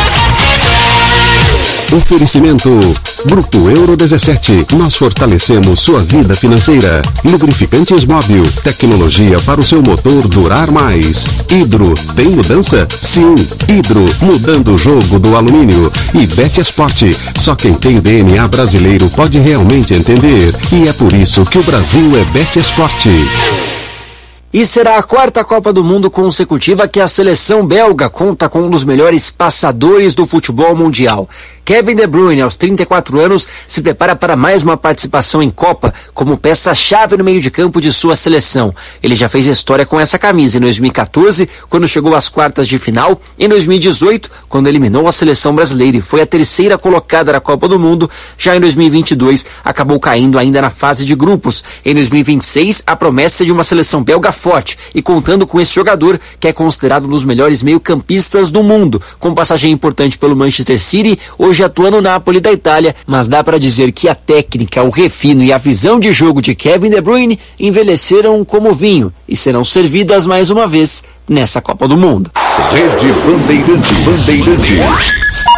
Oferecimento Grupo Euro 17. Nós fortalecemos sua vida financeira. Lubrificantes Móbil. Tecnologia para o seu motor durar mais. Hidro. Tem mudança? Sim. Hidro. Mudando o jogo do alumínio. E Bet Esporte. Só quem tem DNA brasileiro pode realmente entender. E é por isso que o Brasil é Bet Esporte. E será a 4ª Copa do Mundo consecutiva que a seleção belga conta com um dos melhores passadores do futebol mundial. Kevin De Bruyne, aos 34 anos, se prepara para mais uma participação em Copa como peça-chave no meio de campo de sua seleção. Ele já fez história com essa camisa em 2014, quando chegou às quartas de final, em 2018, quando eliminou a seleção brasileira e foi a 3ª colocada na Copa do Mundo. Já em 2022, acabou caindo ainda na fase de grupos. Em 2026, a promessa de uma seleção belga forte e contando com esse jogador que é considerado um dos melhores meio-campistas do mundo, com passagem importante pelo Manchester City, hoje atua no Napoli da Itália, mas dá para dizer que a técnica, o refino e a visão de jogo de Kevin De Bruyne envelheceram como vinho e serão servidas mais uma vez nessa Copa do Mundo. Rede Bandeirantes.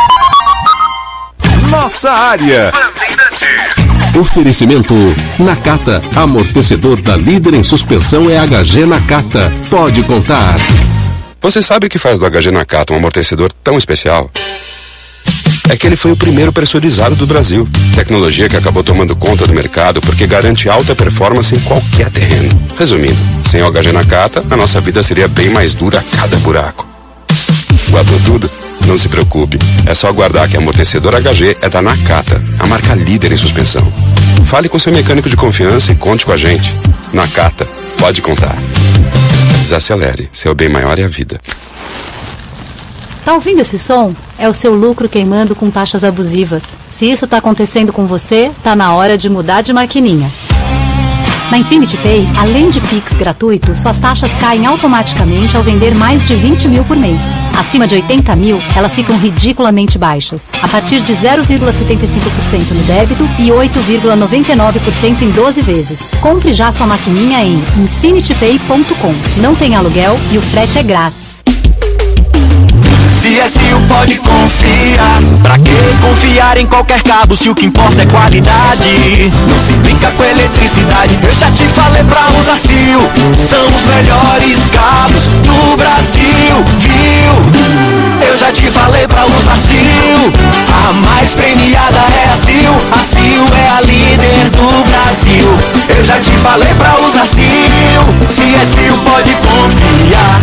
Nossa área. Oferecimento Nakata. Amortecedor da líder em suspensão é HG Nakata. Pode contar. Você sabe o que faz do HG Nakata um amortecedor tão especial? É que ele foi o primeiro pressurizado do Brasil. Tecnologia que acabou tomando conta do mercado porque garante alta performance em qualquer terreno. Resumindo, sem o HG Nakata, a nossa vida seria bem mais dura a cada buraco. Guardou tudo? Não se preocupe, é só aguardar que amortecedor HG é da Nakata, a marca líder em suspensão. Fale com seu mecânico de confiança e conte com a gente. Nakata, pode contar. Desacelere. Seu bem maior é a vida. Tá ouvindo esse som? É o seu lucro queimando com taxas abusivas. Se isso tá acontecendo com você, tá na hora de mudar de maquininha. Na Infinity Pay, além de Pix gratuito, suas taxas caem automaticamente ao vender mais de 20 mil por mês. Acima de 80 mil, elas ficam ridiculamente baixas, a partir de 0,75% no débito e 8,99% em 12 vezes. Compre já sua maquininha em infinitypay.com. Não tem aluguel e o frete é grátis. CSU pode confiar. Pra que confiar em qualquer cabo se o que importa é qualidade? Não se brinca com eletricidade. Eu já te falei pra usar Sil. São os melhores cabos do Brasil, viu? Eu já te falei pra usar Sil. A mais premiada é a Sil. A Sil é a líder do Brasil. Eu já te falei pra usar Sil. CSU pode confiar.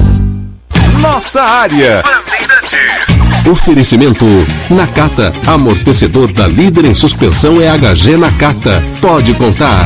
Nossa área. Oferecimento Nakata, amortecedor da líder em suspensão é HG Nakata. Pode contar.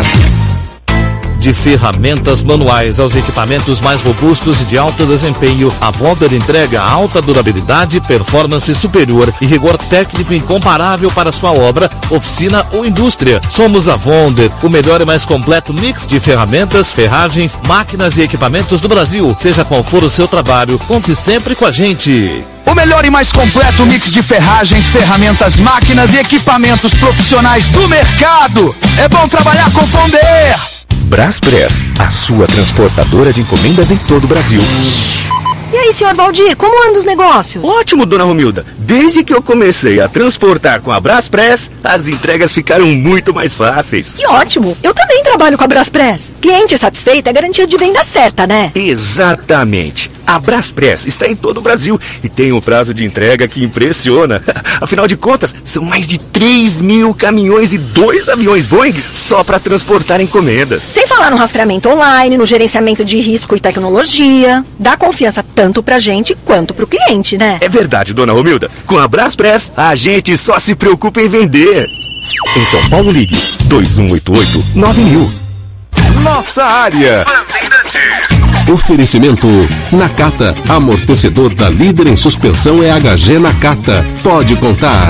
De ferramentas manuais aos equipamentos mais robustos e de alto desempenho, a Wonder entrega alta durabilidade, performance superior e rigor técnico incomparável para sua obra, oficina ou indústria. Somos a Wonder, o melhor e mais completo mix de ferramentas, ferragens, máquinas e equipamentos do Brasil. Seja qual for o seu trabalho, conte sempre com a gente. O melhor e mais completo mix de ferragens, ferramentas, máquinas e equipamentos profissionais do mercado. É bom trabalhar com Wonder. Braspress, a sua transportadora de encomendas em todo o Brasil. E aí, senhor Valdir, como andam os negócios? Ótimo, dona Romilda. Desde que eu comecei a transportar com a Braspress, as entregas ficaram muito mais fáceis. Que ótimo! Eu também trabalho com a Braspress. Cliente satisfeito é garantia de venda certa, né? Exatamente. A Braspress está em todo o Brasil e tem um prazo de entrega que impressiona. Afinal de contas, são mais de 3 mil caminhões e 2 aviões Boeing só para transportar encomendas. Sem falar no rastreamento online, no gerenciamento de risco e tecnologia. Dá confiança tanto pra gente quanto pro cliente, né? É verdade, dona Romilda. Com a Braspress, a gente só se preocupa em vender. Em São Paulo, ligue 2188-9000. Nossa área. Oferecimento Nakata, amortecedor da líder em suspensão é HG Nakata. Pode contar.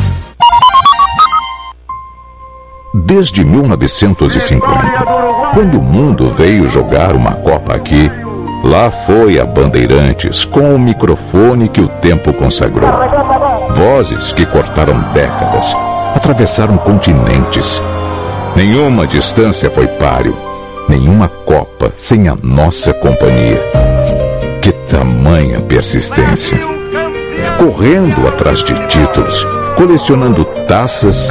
Desde 1950, quando o mundo veio jogar uma Copa aqui, lá foi a Bandeirantes com o microfone que o tempo consagrou. Vozes que cortaram décadas, atravessaram continentes. Nenhuma distância foi páreo, nenhuma Copa sem a nossa companhia. Que tamanha persistência! Correndo atrás de títulos, colecionando taças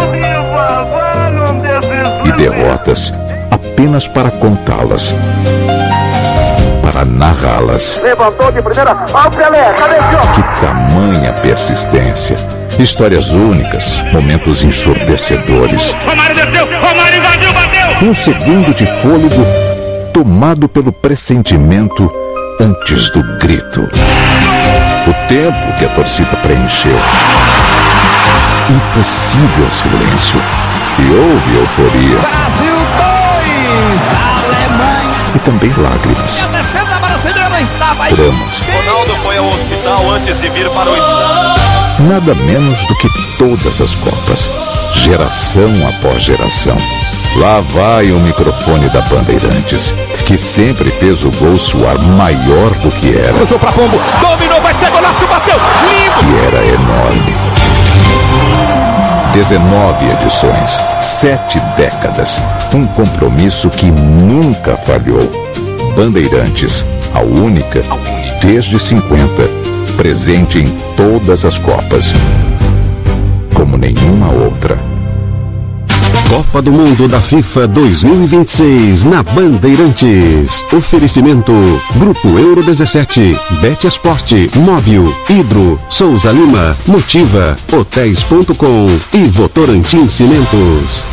e derrotas apenas para contá-las, para narrá-las. Levantou de primeira, ó o Pelé, cabeceou. Que tamanha persistência! Histórias únicas, momentos ensurdecedores. Romário desceu, Romário invadiu, bateu! Um segundo de fôlego tomado pelo pressentimento antes do grito. O tempo que a torcida preencheu. Impossível silêncio. E houve euforia. Brasil 2, Alemanha. E também lágrimas. A defesa brasileira estava aí. Dramas. Ronaldo foi ao hospital antes de vir para o estádio. Nada menos do que todas as Copas. Geração após geração. Lá vai o microfone da Bandeirantes, que sempre fez o gol soar maior do que era. Cruzou pra Pombo, dominou, vai ser golaço, bateu, lindo! Que era enorme. 19 edições, 7 décadas, um compromisso que nunca falhou. Bandeirantes, a única, desde 50, presente em todas as Copas, como nenhuma outra. Copa do Mundo da FIFA 2026 na Bandeirantes. Oferecimento Grupo Euro 17, Bet Esporte, Móbil, Hidro, Souza Lima, Motiva, Hotéis.com e Votorantim Cimentos.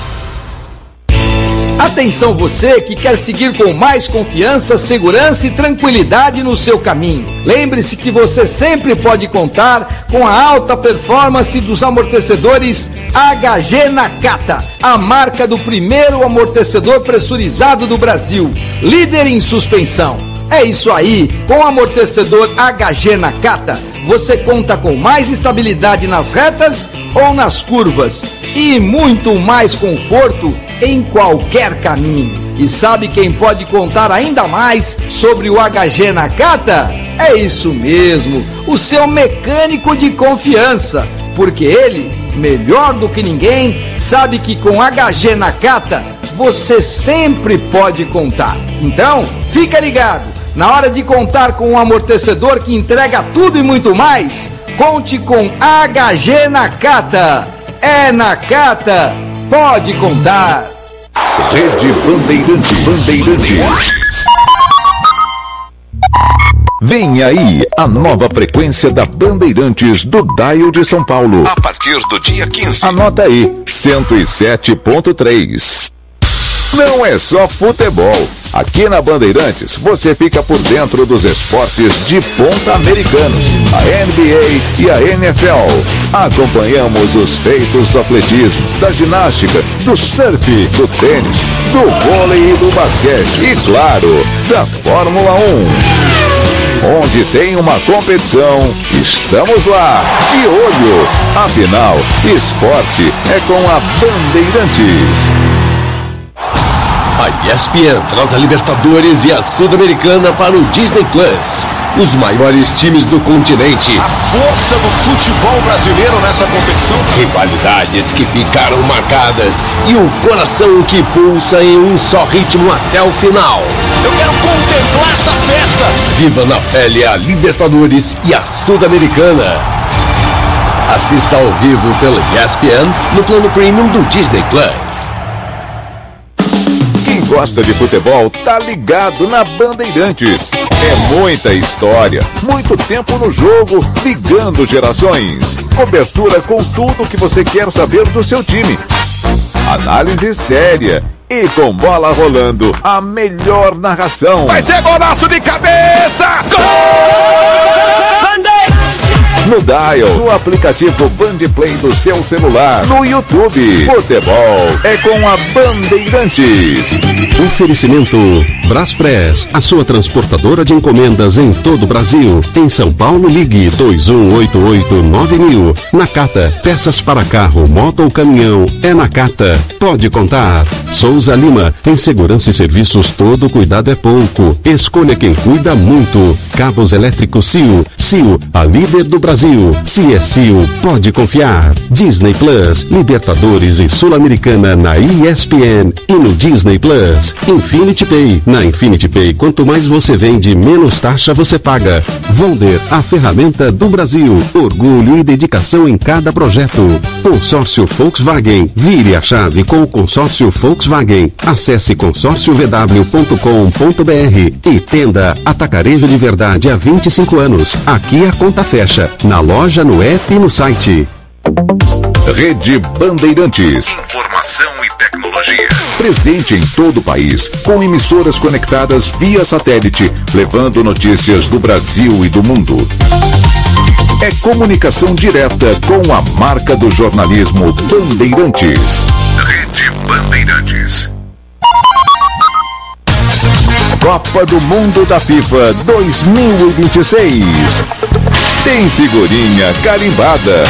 Atenção você que quer seguir com mais confiança, segurança e tranquilidade no seu caminho. Lembre-se que você sempre pode contar com a alta performance dos amortecedores HG Nakata, a marca do primeiro amortecedor pressurizado do Brasil, líder em suspensão. É isso aí, com o amortecedor HG Nakata, você conta com mais estabilidade nas retas ou nas curvas e muito mais conforto em qualquer caminho. E sabe quem pode contar ainda mais sobre o HG Nakata? É isso mesmo, o seu mecânico de confiança, porque ele, melhor do que ninguém, sabe que com HG Nakata você sempre pode contar. Então, fica ligado, na hora de contar com um amortecedor que entrega tudo e muito mais, conte com HG Nakata. É Nakata, pode contar. Rede Bandeirantes. Vem aí a nova frequência da Bandeirantes do Dial de São Paulo. A partir do dia 15. Anota aí, 107.3. Não é só futebol. Aqui na Bandeirantes você fica por dentro dos esportes de ponta americanos, a NBA e a NFL. Acompanhamos os feitos do atletismo, da ginástica, do surf, do tênis, do vôlei e do basquete e, claro, da Fórmula 1. Onde tem uma competição, estamos lá, de olho. Afinal, esporte é com a Bandeirantes. A ESPN traz a Libertadores e a Sul-Americana para o Disney Plus. Os maiores times do continente. A força do futebol brasileiro nessa competição. Rivalidades que ficaram marcadas e o coração que pulsa em um só ritmo até o final. Eu quero contemplar essa festa. Viva na pele a Libertadores e a Sul-Americana. Assista ao vivo pela ESPN no plano premium do Disney Plus. Quem gosta de futebol tá ligado na Bandeirantes. É muita história, muito tempo no jogo, ligando gerações. Cobertura com tudo que você quer saber do seu time. Análise séria e com bola rolando, a melhor narração. Vai ser golaço de cabeça! Gol! No Dial, no aplicativo Bandplay do seu celular, no YouTube. Futebol é com a Bandeirantes. Oferecimento Braspress, a sua transportadora de encomendas em todo o Brasil. Em São Paulo, ligue 2188-9000. Nakata, peças para carro, moto ou caminhão, é Nakata. Pode contar. Souza Lima, em segurança e serviços todo cuidado é pouco. Escolha quem cuida muito. Cabos elétricos CIO, a líder do Brasil. Se é CIO, pode confiar. Disney Plus, Libertadores e Sul-Americana na ESPN e no Disney Plus. Infinity Pay. Na Infinity Pay, quanto mais você vende, menos taxa você paga. Vonder, a ferramenta do Brasil. Orgulho e dedicação em cada projeto. Consórcio Volkswagen. Vire a chave com o consórcio Volkswagen. Acesse consórciovw.com.br e tenda Atacarejo de Verdade há 25 anos. Aqui a conta fecha. Na loja, no app e no site. Rede Bandeirantes. Informação e tecnologia. Presente em todo o país, com emissoras conectadas via satélite, levando notícias do Brasil e do mundo. É comunicação direta com a marca do jornalismo Bandeirantes. Rede Bandeirantes. Copa do Mundo da FIFA 2026. Tem figurinha carimbada.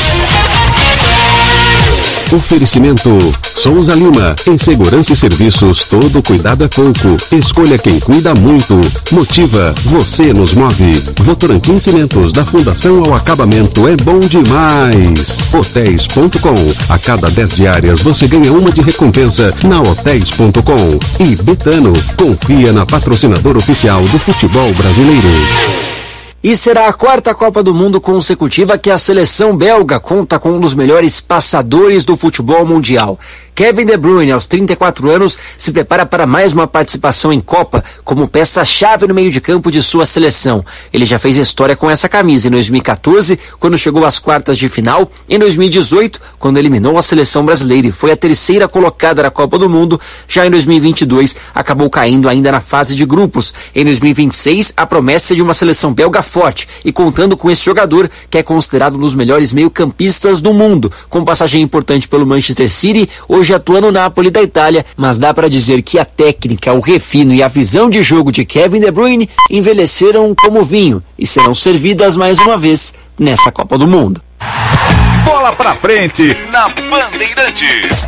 Oferecimento Souza Lima, em segurança e serviços todo cuidado é pouco. Escolha quem cuida muito. Motiva, você nos move. Votorantim Cimentos, da fundação ao acabamento, é bom demais. Hotéis.com, a cada 10 diárias você ganha uma de recompensa na Hotéis.com. E Betano, confia na patrocinadora oficial do futebol brasileiro. E será a quarta Copa do Mundo consecutiva que a seleção belga conta com um dos melhores passadores do futebol mundial. Kevin De Bruyne, aos 34 anos, se prepara para mais uma participação em Copa como peça-chave no meio de campo de sua seleção. Ele já fez história com essa camisa em 2014, quando chegou às quartas de final, em 2018, quando eliminou a seleção brasileira e foi a terceira colocada na Copa do Mundo. Já em 2022, acabou caindo ainda na fase de grupos. Em 2026, a promessa de uma seleção belga forte e contando com esse jogador que é considerado um dos melhores meio-campistas do mundo, com passagem importante pelo Manchester City, hoje atua no Napoli da Itália, mas dá para dizer que a técnica, o refino e a visão de jogo de Kevin De Bruyne envelheceram como vinho e serão servidas mais uma vez nessa Copa do Mundo. Bola pra frente na Bandeirantes.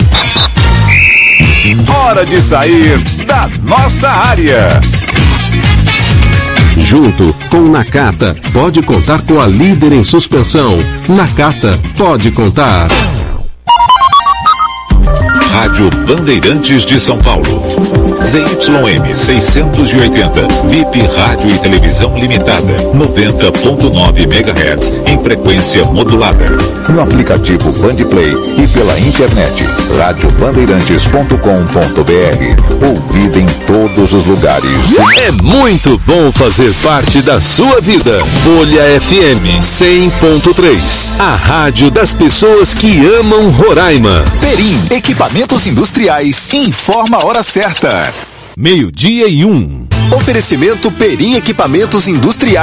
Hora de sair da nossa área. Junto com Nakata, pode contar com a líder em suspensão. Nakata, pode contar. Rádio Bandeirantes de São Paulo. ZYM 680, VIP Rádio e Televisão Limitada, 90.9 MHz, em frequência modulada. No aplicativo Bandplay e pela internet, radiobandeirantes.com.br. Ouvida em todos os lugares. É muito bom fazer parte da sua vida. Folha FM 100.3, a rádio das pessoas que amam Roraima. Perim, equipamentos industriais, informa a hora certa. 12:01. Oferecimento Perim Equipamentos Industriais.